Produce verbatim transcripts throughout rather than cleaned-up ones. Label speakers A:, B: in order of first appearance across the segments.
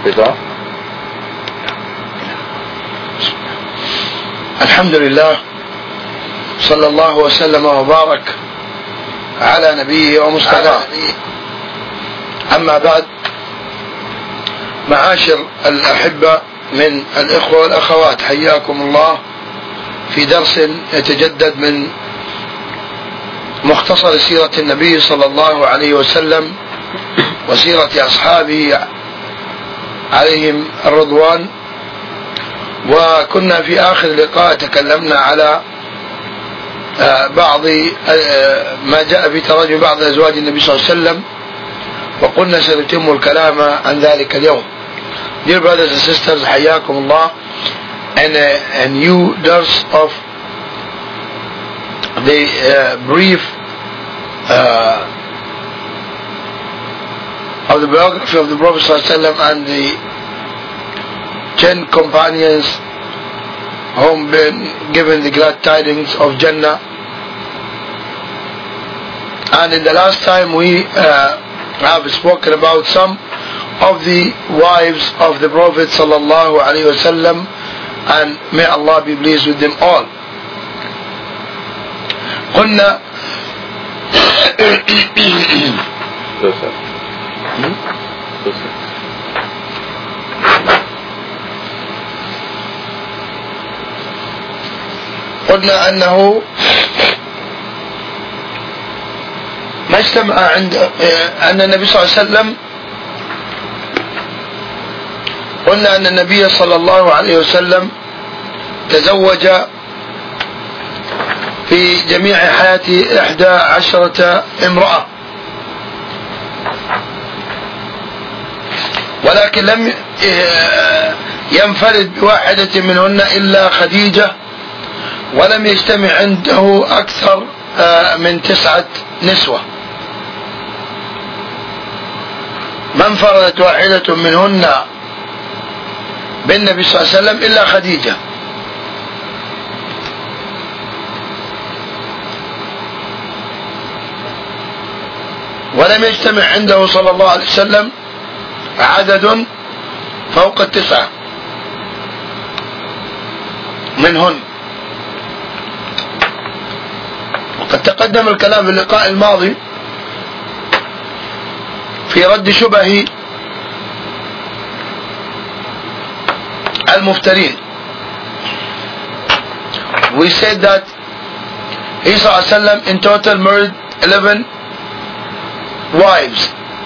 A: رضا.
B: الحمد لله، صلى الله وسلم وبارك على نبيه ومصطفاه. أما بعد، معاشر الأحبة من الإخوة والأخوات، حياكم الله في درس يتجدد من مختصر سيرة النبي صلى الله عليه وسلم وسيرة أصحابه عليهم الرضوان. وكنا في آخر لقاء تكلمنا على بعض ما جاء في تراجم بعض أزواج النبي صلى الله عليه وسلم، وقلنا سنتم الكلام عن ذلك اليوم. Dear brothers and sisters, حياكم الله, and a, a new dars of the uh, brief uh, of the biography of the Prophet صلى الله عليه وسلم and the ten companions whom been given the glad tidings of Jannah. And in the last time we uh, have spoken about some of the wives of the Prophet sallallahu alaihi wasallam, and may Allah be pleased with them all. قلنا قلنا أنه ما اجتمع عند أن النبي صلى الله عليه وسلم قلنا أن النبي صلى الله عليه وسلم تزوج في جميع حياته إحدى عشرة امرأة، ولكن لم ينفرد بواحدة منهن إلا خديجة، ولم يجتمع عنده أكثر من تسعة نسوة. ما انفردت واحدة منهن بالنبي صلى الله عليه وسلم إلا خديجة. ولم يجتمع عنده صلى الله عليه وسلم عدد فوق التسعة منهن. وقد تقدم الكلام في اللقاء الماضي في رد شبه المفترين. We said that he صلى الله عليه وسلم in total married eleven wives.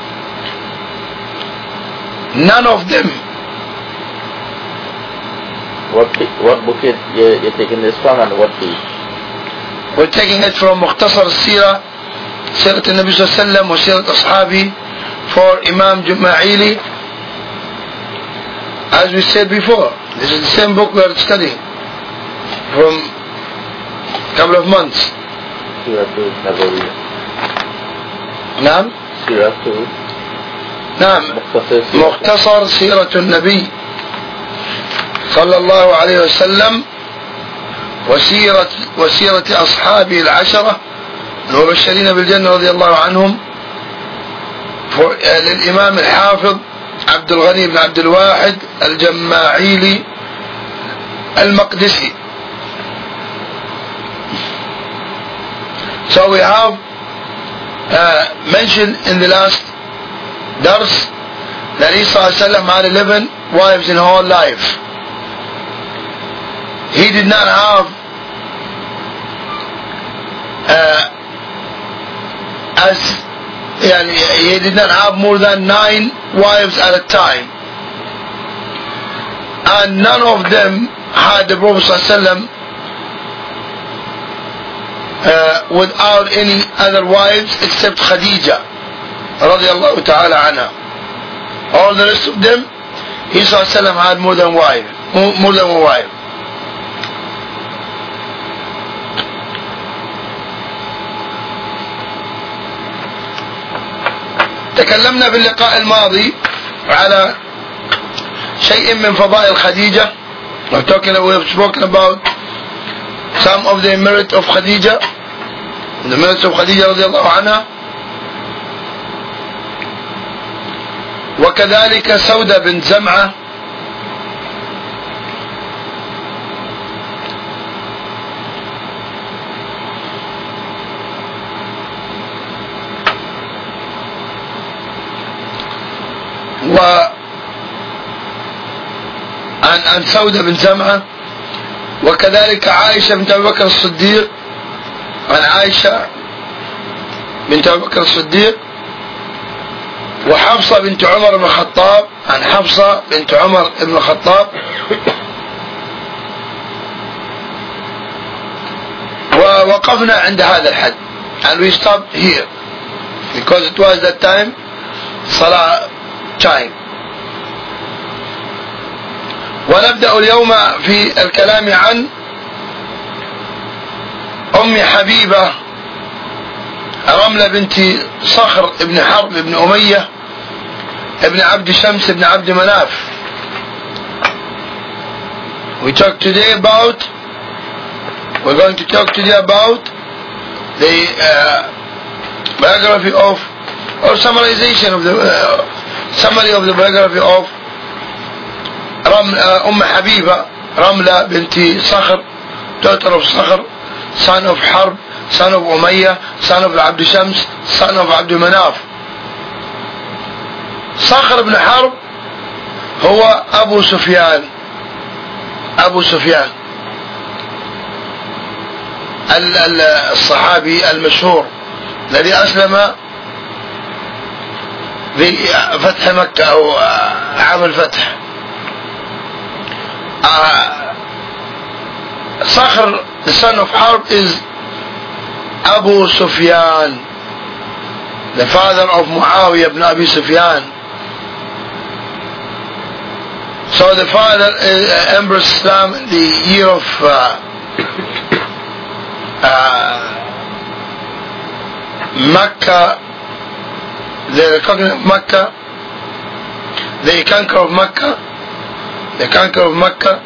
B: None of them.
A: What what book is you, you're taking this from, and what page?
B: We're taking it from مختصر السيرة، سيرة النبي صلى الله عليه وسلم وسيرة أصحابه for Imam Jumma'ili. As we said before, this is the same book we are studying from a couple of months. نعم نعم مختصر سيرة النبي صلى الله عليه وسلم وسيرة وسيرة أصحابه العشرة المبشرين بالجنة رضي الله عنهم، للإمام الحافظ عبد الغني بن عبد الواحد الجماعيلي المقدسي. So we have uh, mentioned in the last dars that Isa had eleven wives in whole life. He did not have uh, as yani, he did not have more than nine wives at a time, and none of them had the Prophet ﷺ uh, without any other wives except Khadija radiallahu ta'ala anha. All the rest of them, he ﷺ had more than wife, more than one wife. تكلمنا باللقاء الماضي على شيء من فضائل خديجة. We're talking, we have spoken about some of the merit of Khadija, the merits of Khadija رضي الله عنها. وكذلك سودة بنت زمعة و عن عن سودة بنت زمعة، وكذلك عائشة بنت أبي بكر الصديق عن عائشة بنت أبي بكر الصديق، وحفصة بنت عمر بن الخطاب عن حفصة بنت عمر بن الخطاب. ووقفنا عند هذا الحد and we stopped here because it was that time صلاة time. ونبدأ اليوم في الكلام عن أم حبيبة رملة بنت صخر ابن حرب ابن أمية ابن عبد شمس ابن عبد مناف. We talk today about we're going to talk today about the uh, biography of or summarization of the uh, summary of the biography of رم, uh, أم حبيبة رملة بنت صخر daughter of صخر son of حرب son of أمية son of عبد شمس son of عبد مناف. صخر بن حرب هو أبو سفيان أبو سفيان الصحابي المشهور الذي أسلم في فتح مكة أو عام الفتح. صخر the son of Harb is Abu Sufyan, the father of Muawiyah ibn Abi Sufyan. So the father uh, embraced Islam in the year of uh, uh, Mecca, the conquering of Mecca, the conquer of Mecca, the conquer of Mecca,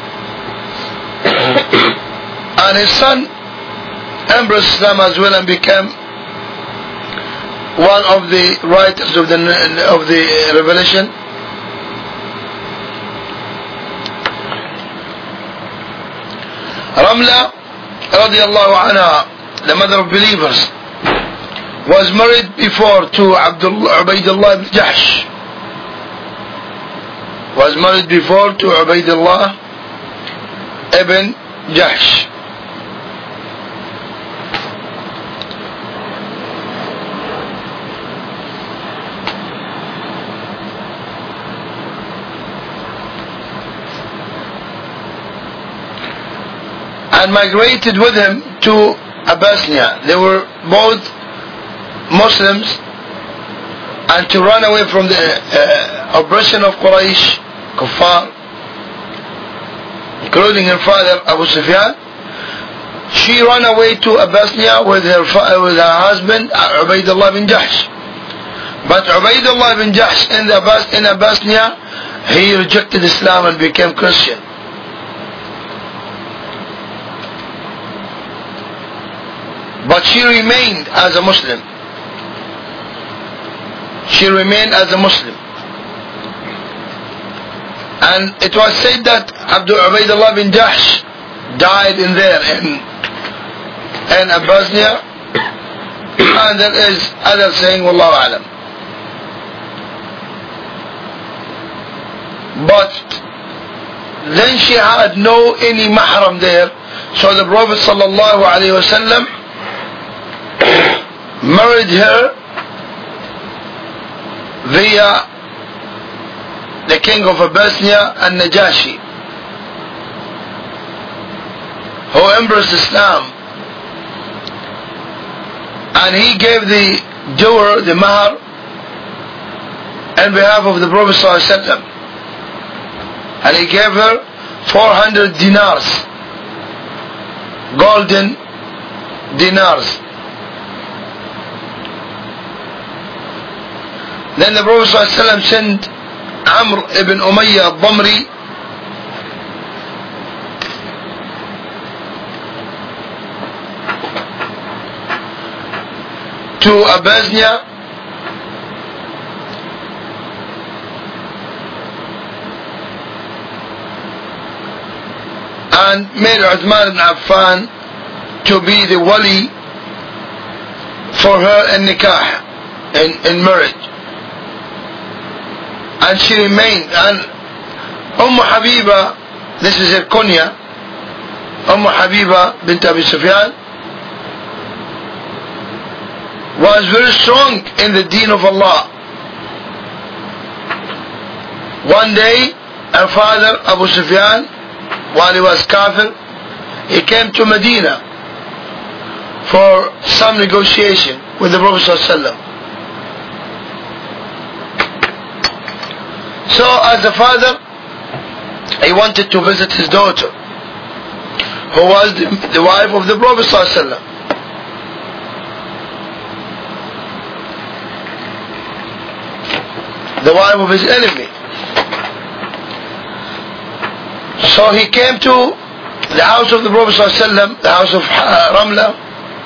B: and his son embraced Islam as well and became one of the writers of the of the revelation. Ramla radiallahu anha, the mother of believers, was married before to Abdullah Ubaidullah ibn Jahsh. Was married before to Ubaidullah ibn Jahsh. And migrated with him to Abyssinia. They were both Muslims, and to run away from the uh, oppression of Quraysh, Kuffar, including her father Abu Sufyan, she ran away to Abyssinia with her with her husband Ubaidullah bin Jahsh. But Ubaidullah bin Jahsh in the in Abyssinia, he rejected Islam and became Christian. But she remained as a Muslim. She remained as a Muslim. And it was said that Abdul Ubaidullah bin Jahsh died in there in, in Abyssinia. And there is others saying, Wallahu Alam. But then she had no any mahram there. So the Prophet sallallahu alaihi wasallam married her via the king of Abyssinia and Najashi, who embraced Islam, and he gave the dower, the mahar, on behalf of the Prophet sallallahu alaihi wasallam, and he gave her four hundred dinars, golden dinars. Then the Prophet ﷺ sent Amr ibn Umayyah al-Damri to Abyssinia Sufyan made Uthman ibn Affan to be the wali for her in nikah, in, in marriage. And she remained. And Umm Habiba, this is her kunya, Umm Habiba bint Abi Sufyan, was very strong in the deen of Allah. One day, her father, Abu Sufyan, while he was kafir, he came to Medina for some negotiation with the Prophet ﷺ. So as a father, he wanted to visit his daughter, who was the, the wife of the Prophet ﷺ. The wife of his enemy. So he came to the house of the Prophet ﷺ, the house of uh, Ramla,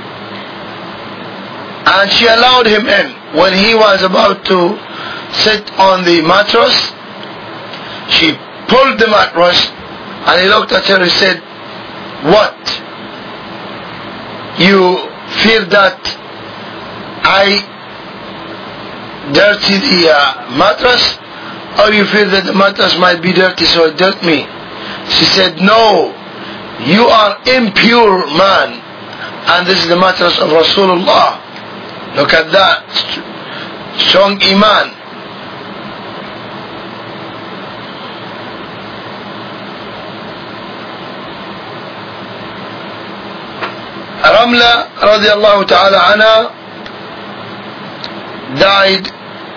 B: and she allowed him in. When he was about to sit on the mattress, she pulled the mattress, and he looked at her and said, "What? You fear that I dirty the uh, mattress, or you fear that the mattress might be dirty, so it dirt me?" She said, "No, you are impure man, and this is the mattress of Rasulullah. Look at that, strong iman." Ramla radiallahu ta'ala anha died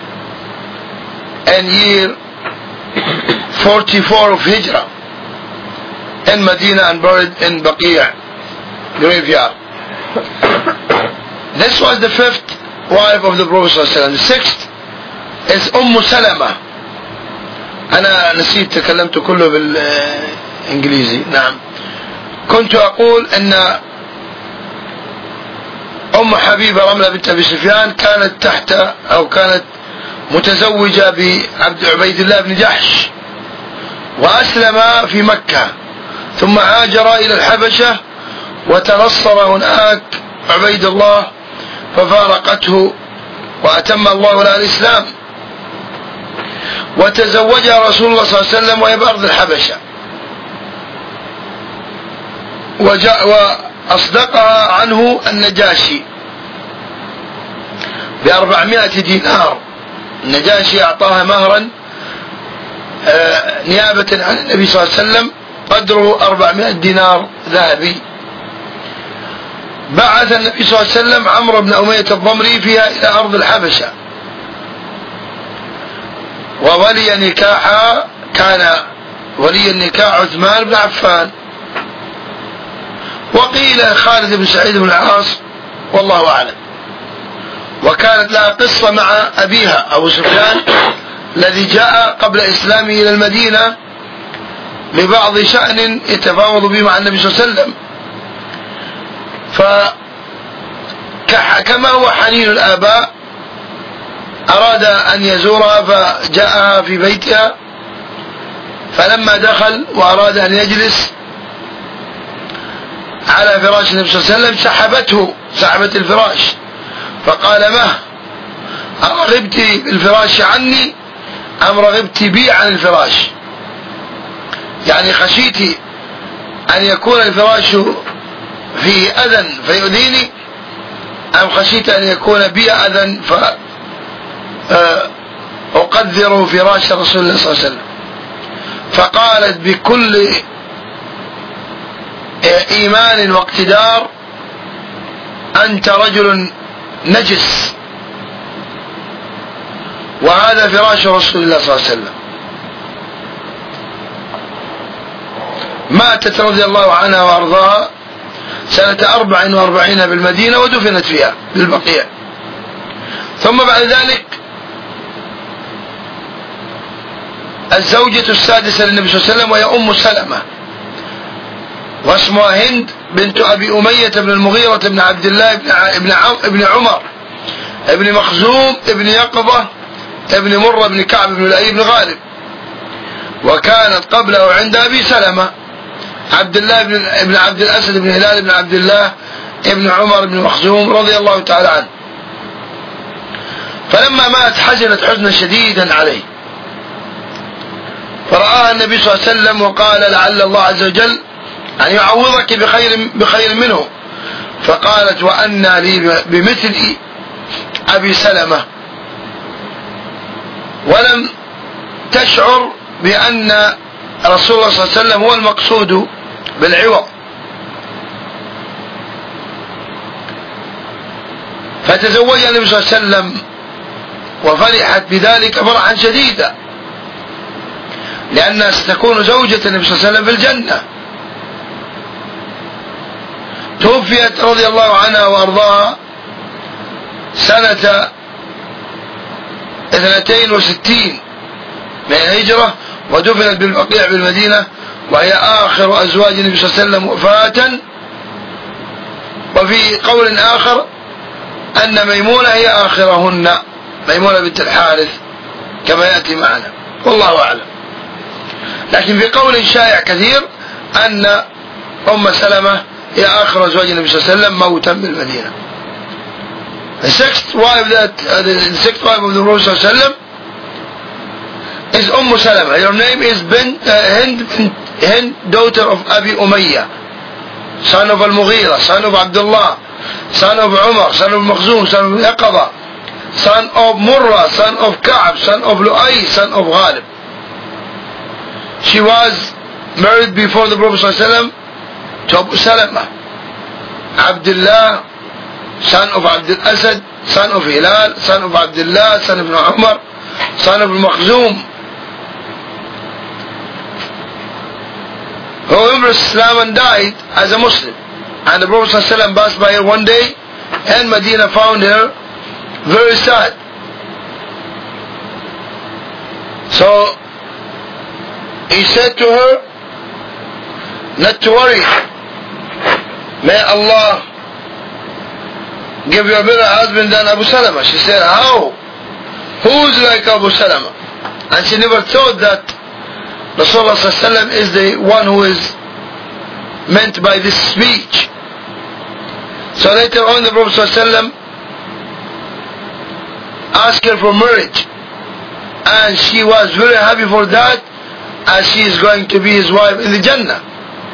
B: in year forty-four of Hijrah in Medina and buried in Baqi' graveyard. This was the fifth wife of the Prophet ﷺ. The sixth is Umm Salama. أنا نسيت تكلمت كله بالإنجليزي. نعم. كنت أقول أن أم حبيبة رملة بنت أبي سفيان كانت تحت أو كانت متزوجة بعبد عبيد الله بن جحش، وأسلم في مكة، ثم هاجر إلى الحبشة وتنصر هناك عبيد الله ففارقته وأتم الله لها الإسلام، وتزوجها رسول الله صلى الله عليه وسلم وهي بأرض الحبشة، وجاء وأصدقها عنه النجاشي بأربعمائة دينار. النجاشي أعطاها مهرا نيابة عن النبي صلى الله عليه وسلم قدره أربعمائة دينار ذهبي. بعث النبي صلى الله عليه وسلم عمرو بن أمية الضمري فيها إلى أرض الحبشة، وولي نكاحها كان ولي النكاح عثمان بن عفان، وقيل خالد بن سعيد بن العاص، والله أعلم. وكانت لها قصة مع أبيها أبو سفيان الذي جاء قبل إسلامه إلى المدينة ببعض شأن يتفاوض به مع النبي صلى الله عليه وسلم. فكما هو حنين الآباء أراد أن يزورها فجاءها في بيتها، فلما دخل وأراد أن يجلس على فراش النبي صلى الله عليه وسلم سحبته سحبت الفراش، فقال: مه أرغبت بالفراش عني أم رغبت بي عن الفراش؟ يعني خشيت أن يكون الفراش فيه أذى فيؤذيني، أم خشيت أن يكون بي أذى فأقدر فراش رسول الله صلى الله عليه وسلم؟ فقالت بكل إيمان واقتدار: أنت رجل نجس، وهذا فراش رسول الله صلى الله عليه وسلم. ماتت رضي الله عنها وأرضاها سنة أربع وأربعين بالمدينة ودفنت فيها بالبقيع. ثم بعد ذلك الزوجة السادسة للنبي صلى الله عليه وسلم وهي أم سلمة، واسمها هند بنت أبي أمية بن المغيرة بن عبد الله بن ابن عمر ابن مخزوم ابن يقظة ابن مرة بن كعب بن لؤي بن غالب، وكانت قبله عند أبي سلمة عبد الله بن ابن عبد الأسد بن هلال بن عبد الله ابن عمر بن مخزوم رضي الله تعالى عنه. فلما مات حزنت حزنا شديدا عليه، فرآها النبي صلى الله عليه وسلم وقال لعل الله عز وجل أن يعوضك بخير بخير منه. فقالت وأنى لي بمثل أبي سلمة، ولم تشعر بأن رسول الله صلى الله عليه وسلم هو المقصود بالعوض. فتزوجها النبي صلى الله عليه وسلم وفرحت بذلك فرحا شديدا، لأنها ستكون زوجة النبي صلى الله عليه وسلم في الجنة. توفيت رضي الله عنها وأرضاها سنة اثنتين وستين من الهجرة، ودفنت بالبقيع بالمدينة، وهي آخر أزواج النبي صلى الله عليه وسلم وفاة. وفي قول آخر أن ميمونة هي آخرهن، ميمونة بنت الحارث كما يأتي معنا، والله أعلم. لكن في قول شائع كثير أن أم سلمة هي آخر أزواج النبي صلى الله عليه وسلم موتا بالمدينة. The sixth wife that uh, the, the sixth wife of the Prophet صلى الله عليه وسلم is Umm Salama. Her name is Bint, uh, Hind, Hind, daughter of Abi Umayyah, son of Al-Mughira, son of Abdullah, son of Umar, son of Makhzum, son of Yaqaba, son of Murrah, son of Ka'b, son of Lu'ay, son of Ghalib. She was married before the Prophet صلى الله عليه وسلم to Abu Salama, Abdullah, son of Abdul Asad, son of Hilal, son of Abdullah, son of Umar, son of Makhzum, who embraced Islam and died as a Muslim. And the Prophet ﷺ passed by her one day, and Medina found her very sad. So he said to her not to worry, may Allah give you a better husband than Abu Salama. She said, how? Who's like Abu Salama? And she never thought that Rasulullah ﷺ is the one who is meant by this speech. So later on the Prophet ﷺ asked her for marriage, and she was very happy for that, as she is going to be his wife in the Jannah.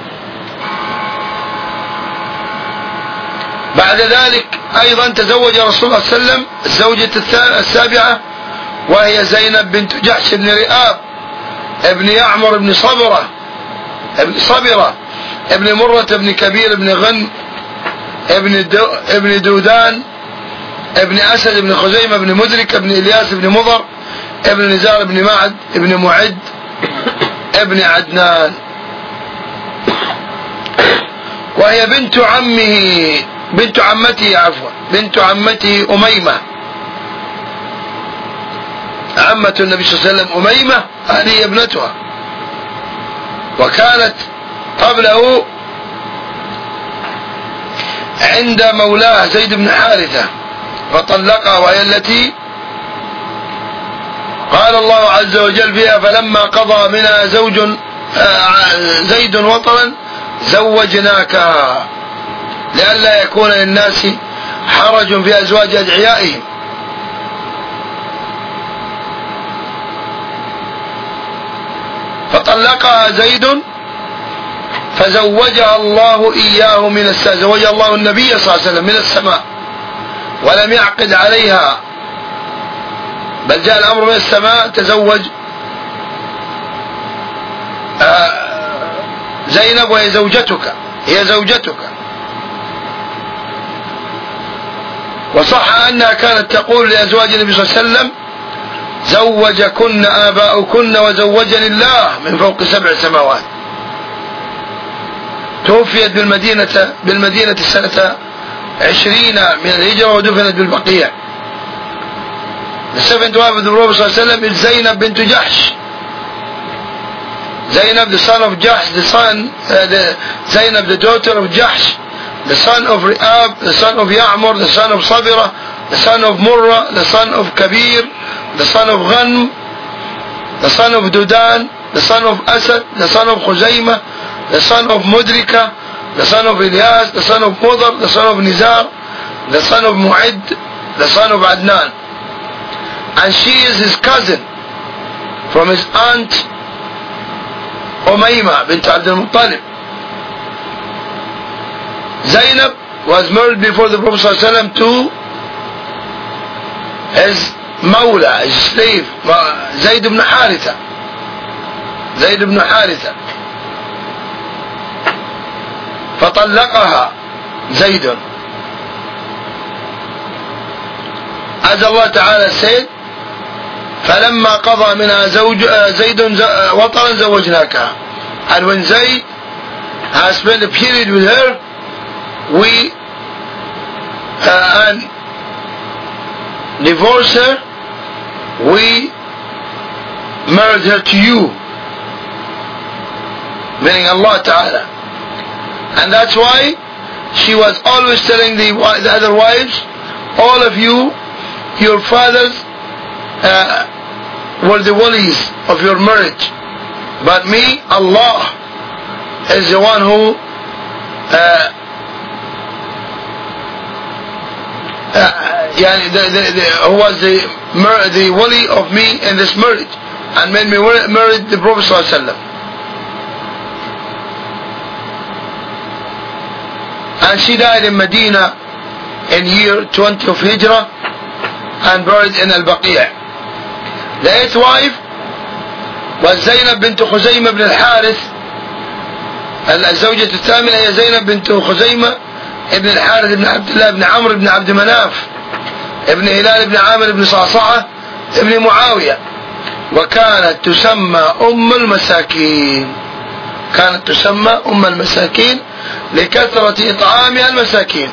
B: بعد ذلك أيضا تزوج رسول الله صلى الله عليه وسلم الزوجة السابعة، وهي زينب بنت جحش بن رئاب ابن يعمر بن صبرة ابن صبرة ابن مرة ابن كبير ابن غن ابن دو ابن دودان ابن أسد ابن خزيمة ابن مدرك ابن إلياس ابن مضر ابن نزار ابن معد ابن معد ابن عدنان، وهي بنت عمه بنت عمته عفوا بنت عمته أميمة، عمة النبي صلى الله عليه وسلم أميمة هذه ابنتها، وكانت قبله عند مولاه زيد بن حارثة فطلقها، وهي التي قال الله عز وجل فيها فلما قضى منها زوج زيد وطرا زوجناكها لئلا يكون للناس حرج في أزواج أدعيائهم. فطلقها زيد فزوجها الله إياه من السماء، زوج الله النبي صلى الله عليه وسلم من السماء، ولم يعقد عليها، بل جاء الأمر من السماء تزوج زينب وهي زوجتك هي زوجتك. وصح أنها كانت تقول لأزواج النبي صلى الله عليه وسلم زوجكن آباؤكن وزوجني الله من فوق سبع سماوات. توفيت بالمدينة بالمدينة سنة عشرين من الهجرة ودفنت بالبقيع. The seventh wife of the Prophet صلى الله عليه وسلم is Zainab bint Jahsh. Zainab, the son of Jahsh, the son, uh, the Zainab, the daughter of Jahsh, the son of Ri'ab, the son of Ya'mur, the son of Sabira, the son of Murrah, the son of Kabir, the son of Ghanm, the son of Dudan, the son of Asad, the son of Khuzaymah, the son of Mudrika, the son of Ilyas, the son of Mudar, the son of Nizar, the son of Mu'id, the son of Adnan. And she is his cousin from his aunt Umayma bint Abdul Muttalib. Zainab was married before the Prophet ﷺ to his mawla, his slave, Zayd ibn Haritha. Zayd ibn Haritha. فطلقها زيد. As Allah Ta'ala said, فلما قضى منها زوج زيد وطرا زوجناكها. And when Zayd has spent a period with her, we uh, and divorced her, we married her to you, meaning Allah Ta'ala. And that's why she was always telling the, the other wives, all of you, your fathers uh, were the walis of your marriage, but me, Allah is the one who uh, uh, yani the, the, the, who was the the wali of me in this marriage and made me marry the Prophet ﷺ. And she died in Medina in year twenty of Hijrah and buried in Al-Baqi'. The eighth wife was Zainab bint Khuzaymah ibn al-Harith. الزوجة الثامنة هي زينب بنت خزيمة ابن الحارث ابن عبد الله ابن عمرو ابن عبد مناف ابن هلال ابن عامر ابن صعصعة ابن معاوية. وكانت تسمى أم المساكين. كانت تسمى أم المساكين لكثرة إطعامها المساكين.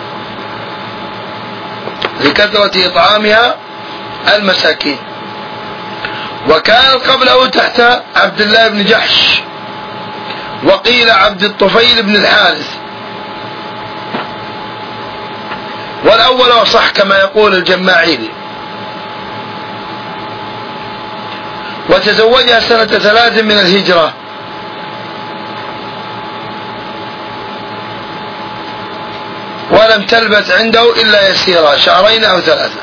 B: لكثرة إطعامها المساكين. وكان قبله تحت عبد الله بن جحش، وقيل عبد الطفيل بن الحارث، والأول أصح كما يقول الجماعيلي. وتزوجها سنة ثلاث من الهجرة، ولم تلبث عنده إلا يسيرا، شهرين أو ثلاثة.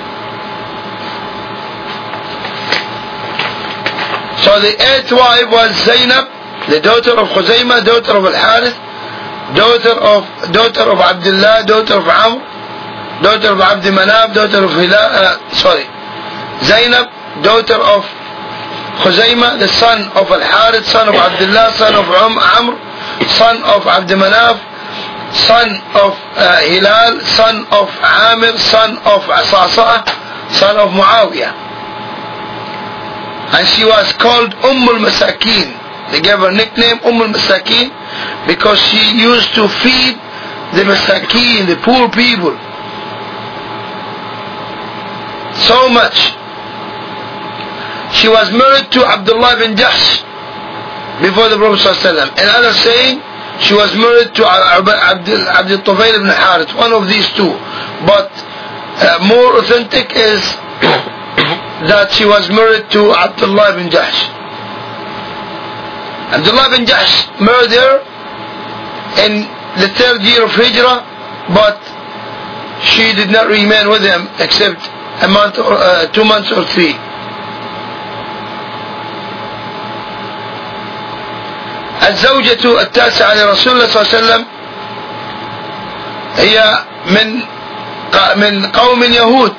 B: So the eighth wife was Zainab, the daughter of Khuzaymah, daughter of Al-Harith, daughter of daughter of Abdullah, daughter of Amr, daughter of Abd Manaf, daughter of Hilal, uh, sorry, Zainab, daughter of Khuzaymah, the son of Al-Harith, son of Abdullah, son of Amr, son of Abd Manaf, son of uh, Hilal, son of Amir, son of Sa'sa'a, son of Muawiyah. And she was called Umm al-Masakin. They gave her nickname Umm al-Masakin because she used to feed the Masakin, the poor people, so much. She was married to Abdullah bin Jahsh before the Prophet ﷺ. In other saying, she was married to Abdul Tufayl ibn Harith, one of these two. But uh, more authentic is that she was married to Abdullah bin Jahsh. Abdullah bin Jahsh married her in the third year of Hijrah, but she did not remain with him except a month or uh, two months or three. الزوجة التاسعة لرسول الله صلى الله عليه وسلم هي من من قوم يهود،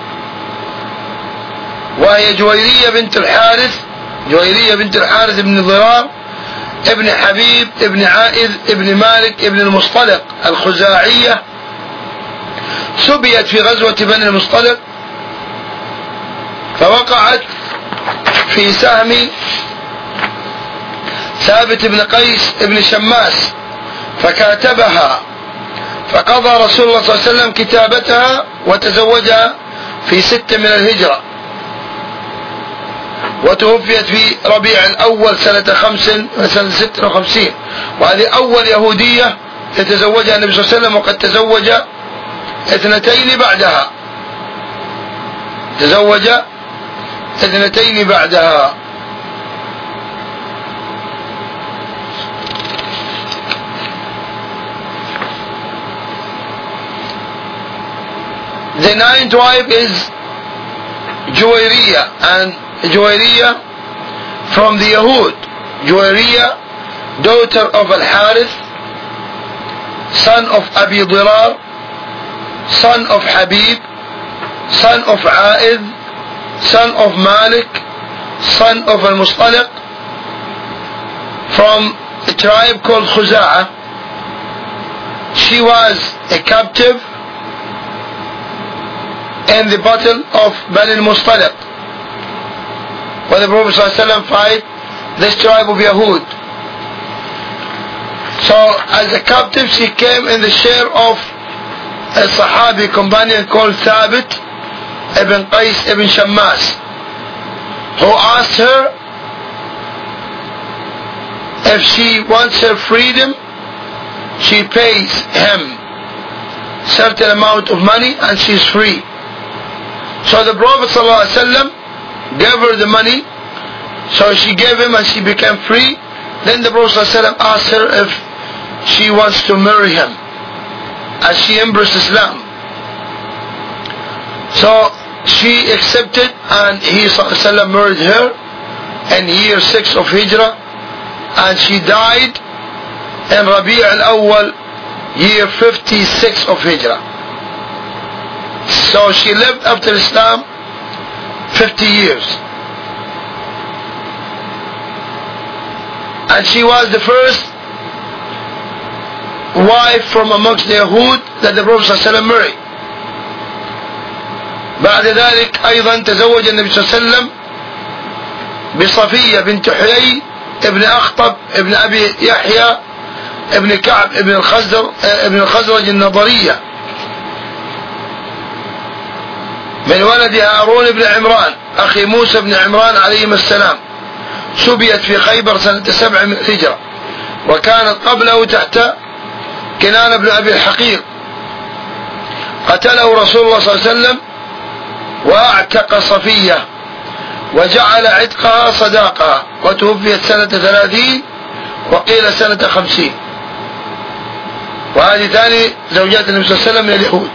B: وهي جويرية بنت الحارث، جويرية بنت الحارث بن ضرار ابن حبيب ابن عائذ ابن مالك ابن المصطلق الخزاعية. سبيت في غزوة بني المصطلق فوقعت في سهم ثابت بن قيس بن شماس فكاتبها، فقضى رسول الله صلى الله عليه وسلم كتابتها وتزوجها في ستة من الهجرة، وتوفيت في ربيع الأول سنة خمس سنة ستة وخمسين. وهذه أول يهودية يتزوجها النبي صلى الله عليه وسلم، وقد تزوج اثنتين بعدها، تزوج اثنتين بعدها. The ninth wife is Juwairiya, and Juwairiya from the Yahud. Juwairiya, daughter of Al-Harith, son of Abi Dirar, son of Habib, son of A'id, son of Malik, son of Al-Mustaliq, from a tribe called Khuza'ah. She was a captive in the battle of Bani al-Mustaliq, when the Prophet ﷺ fight this tribe of Yahud. So as a captive she came in the share of a Sahabi companion called Thabit ibn Qais ibn Shammas, who asked her if she wants her freedom, she pays him certain amount of money and she's free. So the Prophet ﷺ gave her the money, so she gave him and she became free. Then the Prophet ﷺ asked her if she wants to marry him, as she embraced Islam. So she accepted, and he ﷺ married her in year six of Hijrah, and she died in Rabi' al-Awwal, year fifty-six of Hijrah. So she lived after Islam fifty years. And she was the first wife from amongst the Yahud that the Prophet صلى الله عليه وسلم married. بعد ذلك أيضا تزوج النبي صلى الله عليه وسلم بصفية بنت حيي ابن أخطب ابن أبي يحيى ابن كعب ابن الخزرج ابن الخزرج النضرية، من ولد هارون بن عمران أخي موسى بن عمران عليهما السلام. سبيت في خيبر سنة سبع من الهجرة، وكانت قبله تحت كنانة بن أبي الحقيق. قتله رسول الله صلى الله عليه وسلم واعتق صفية وجعل عتقها صداقها، وتوفيت سنة ثلاثين وقيل سنة خمسين. وهذه ثاني زوجات النبي صلى الله عليه وسلم من اليهود.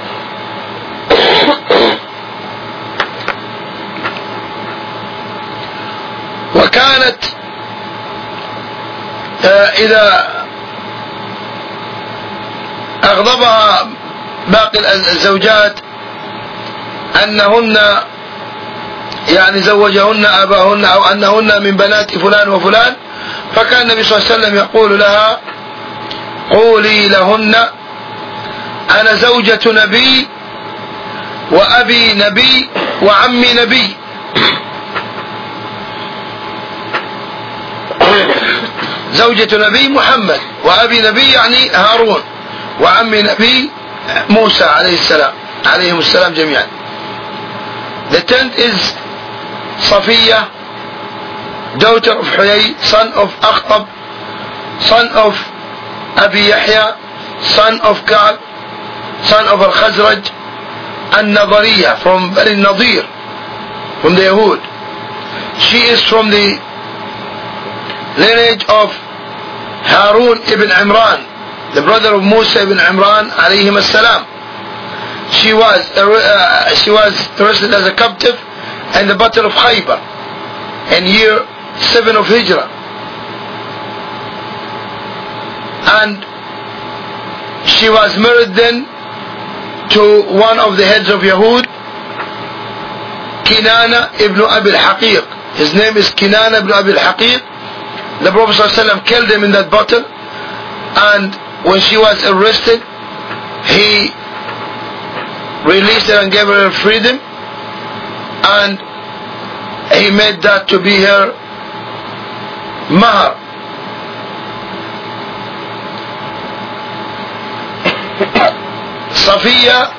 B: وكانت إذا أغضبها باقي الزوجات أنهن يعني زوجهن أباهن أو أنهن من بنات فلان وفلان، فكان النبي صلى الله عليه وسلم يقول لها: قولي لهن أنا زوجة نبي وأبي نبي وعمي نبي. زوجة نبي محمد، وأبي نبي يعني هارون، وعمي نبي موسى عليه السلام عليهم السلام جميعا. The tenth is Safiya, daughter of Huyay, son of Akhtab, son of Abi Yahya, son of Ka'b, son of Al-Khazraj, An-Nadariya, from Bani Nadir, from the Yahud. She is from the lineage of Harun ibn Imran, the brother of Musa ibn Imran alayhim as-salam. She was uh, she was arrested as a captive in the battle of Khaybar in year seven of Hijrah, and she was married then to one of the heads of Yahud, Kinana ibn Abi al-Haqiq. His name is Kinana ibn Abi al-Haqiq. The Prophet ﷺ killed him in that battle, and when she was arrested, he released her and gave her freedom, and he made that to be her mahar. Safiya,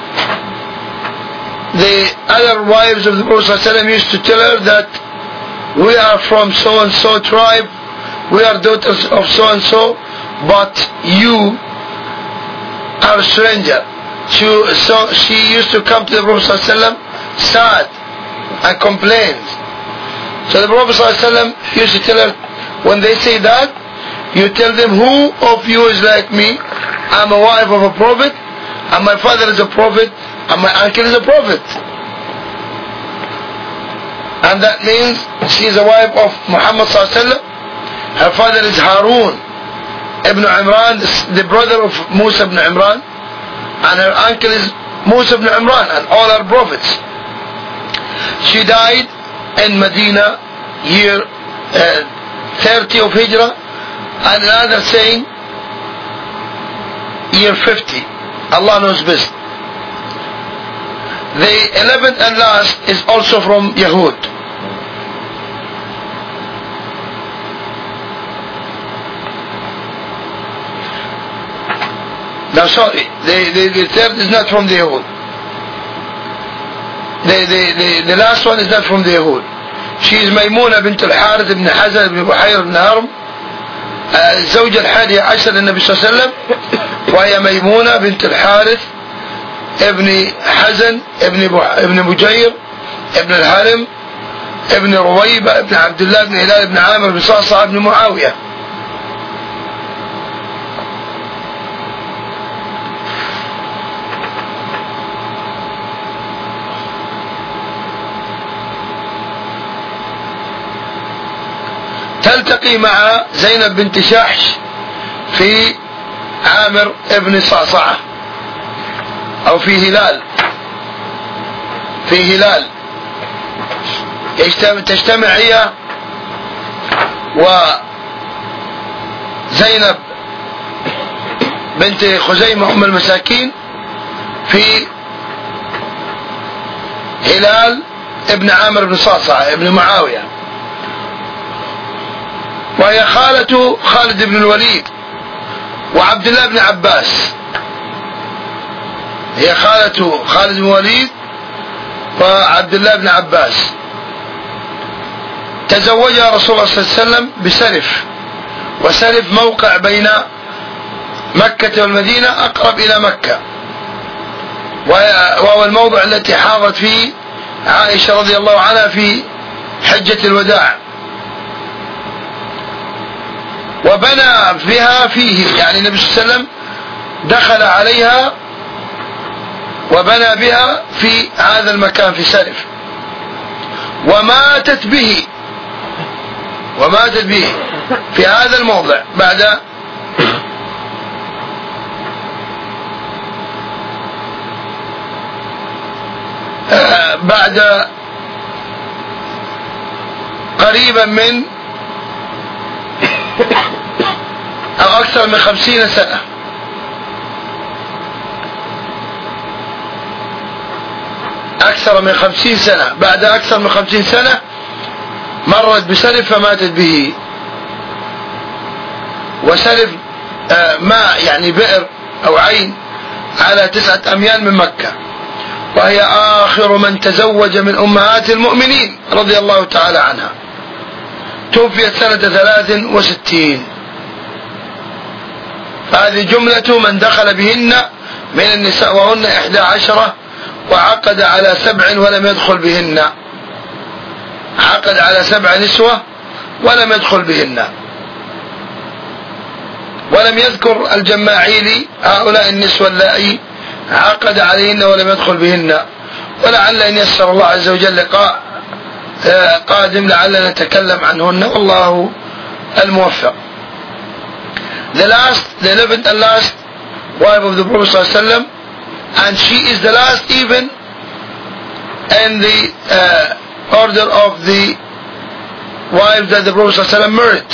B: the other wives of the Prophet ﷺ used to tell her that we are from so and so tribe, we are daughters of so and so, but you are a stranger. She, so she used to come to the Prophet ﷺ sad and complains. So the Prophet ﷺ used to tell her, when they say that, you tell them, who of you is like me? I'm a wife of a prophet, and my father is a prophet, and my uncle is a prophet. And that means she is a wife of Muhammad sallallahu alaihi wasallam. Her father is Harun ibn Imran, the brother of Musa ibn Imran, and her uncle is Musa ibn Imran, and all are prophets. She died in Medina, year uh, thirty of Hijrah, and another saying year fifty. Allah knows best. The eleventh and last is also from Yahud. Now sorry, the, the, the third is not from the Yahud. The, the, the, the last one is not from the Yahud. She is Maymuna bint al-Harith ibn Hazan ibn Buhayr ibn Haram, الزوجة الحادية عشر للنبي صلى الله عليه وسلم، وهي ميمونة بنت الحارث ابن حزن ابن ابن بجير ابن الهرم ابن رويبة ابن عبد الله بن هلال بن عامر بن صعصع بن معاوية. تلتقي مع زينب بنت شحش في عامر ابن صعصعة او في هلال، في هلال تجتمع هي وزينب بنت خزيمة ام المساكين في هلال ابن عامر بن صعصعة ابن معاوية، وهي خالة خالد بن الوليد وعبد الله بن عباس. هي خالة خالد بن الوليد وعبد الله بن عباس. تزوجها رسول الله صلى الله عليه وسلم بسرف، وسرف موقع بين مكة والمدينة أقرب إلى مكة، وهو الموضع التي حاضت فيه عائشة رضي الله عنها في حجة الوداع، وبنى بها فيه، يعني النبي صلى الله عليه وسلم دخل عليها وبنى بها في هذا المكان في سرف، وماتت به وماتت به في هذا الموضع بعد آه بعد قريبا من أو أكثر من خمسين سنة. أكثر من خمسين سنة بعد أكثر من خمسين سنة مرت بسرف فماتت به. وسرف ماء يعني بئر أو عين على تسعة أميال من مكة، وهي آخر من تزوج من أمهات المؤمنين رضي الله تعالى عنها. توفيت سنة ثلاث وستين. هذه جملة من دخل بهن من النساء، وهن إحدى عشرة، وعقد على سبع ولم يدخل بهن. عقد على سبع نسوة ولم يدخل بهن. ولم يذكر الجماعيلي هؤلاء النسوة اللائي عقد عليهن ولم يدخل بهن، ولعل إن يسر الله عز وجل لقاء قادم لعلنا نتكلم عنهن، والله الموفق. The last, the eleventh and last wife of the Prophet sallallahu alaihi wasallam, and she is the last even in the uh, order of the wives that the Prophet sallallahu alaihi wasallam married.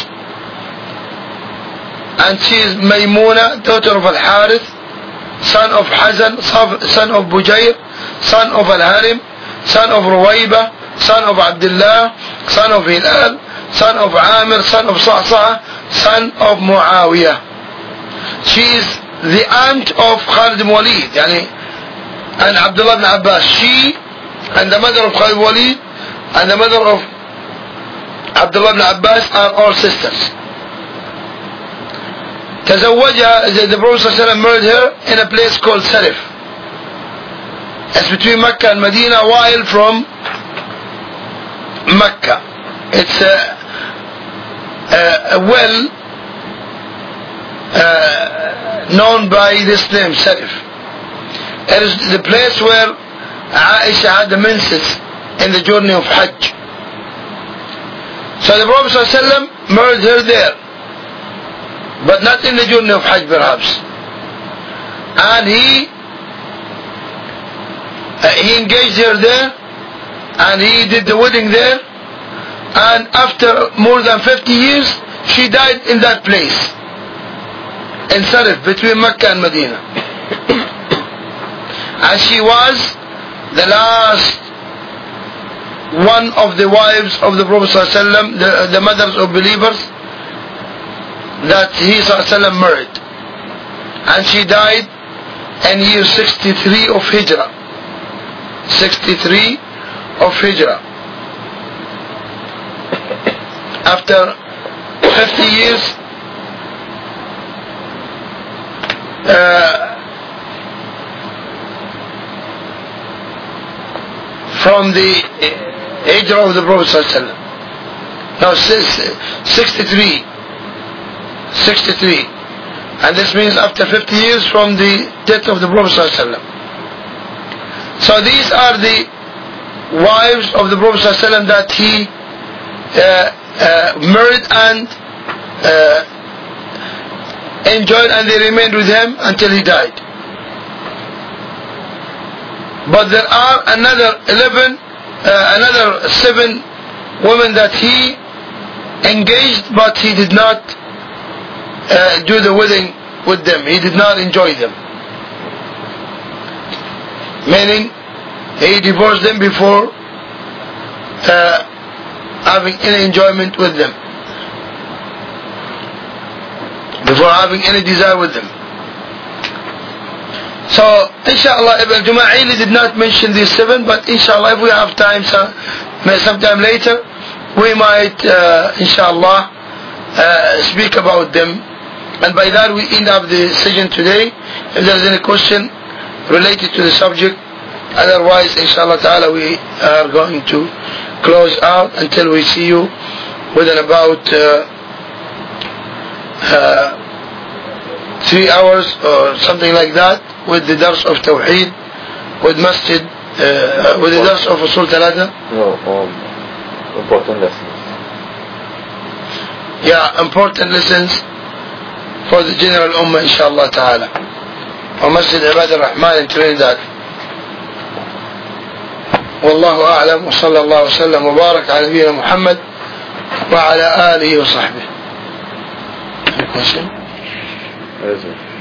B: And she is Maymuna, daughter of Al-Harith, son of Hazan, son of Bujayr, son of Al-Harim, son of Ruwayba, son of Abdullah, son of Hilal, son of Amir, son of Sa'sa, son of Muawiyah. She is the aunt of Khalid ibn Walid, yani, and Abdullah ibn Abbas. She and the mother of Khalid ibn Walid and the mother of Abdullah ibn Abbas are all sisters. تزوجها, the Prophet صلى الله عليه وسلم married her in a place called Sarif. It's between Mecca and Medina, while from Mecca. It's a, a, a well uh, known by this name, Sarif. It is the place where Aisha had the menses in the journey of Hajj. So the Prophet ﷺ married her there, but not in the journey of Hajj perhaps. And he uh, he engaged her there, and he did the wedding there, and after more than fifty years she died in that place, in Sarif, between Mecca and Medina. And she was the last one of the wives of the Prophet ﷺ, the, the mothers of believers that he ﷺ married. And she died in year sixty-three of Hijrah. sixty-three of Hijrah. After fifty years, uh, from the Hijrah of the Prophet ﷺ. Now sixty-three. sixty-three. And this means after fifty years from the death of the Prophet ﷺ. So these are the wives of the Prophet ﷺ that he uh, uh, married and uh, enjoyed, and they remained with him until he died. But there are another eleven, uh, another seven women that he engaged, but he did not uh, do the wedding with them. He did not enjoy them. Meaning, he divorced them before uh, having any enjoyment with them, before having any desire with them. So, inshallah, Ibn Juma'ili did not mention these seven, but inshallah, if we have time, so, sometime later, we might, uh, inshallah, uh, speak about them. And by that, we end up the session today. If there is any question related to the subject, otherwise, inshallah ta'ala, we are going to close out until we see you within about uh, uh, three hours or something like that, with the dars of Tawheed, with Masjid, uh, with the dars of Usul Thalatha.
A: No, um, important lessons.
B: Yeah, important lessons for the general ummah, inshallah ta'ala. Wa Masjid Ibad al-Rahman in Trinidad. والله أعلم وصلى الله وسلم وبارك على نبينا محمد وعلى آله وصحبه. Any question?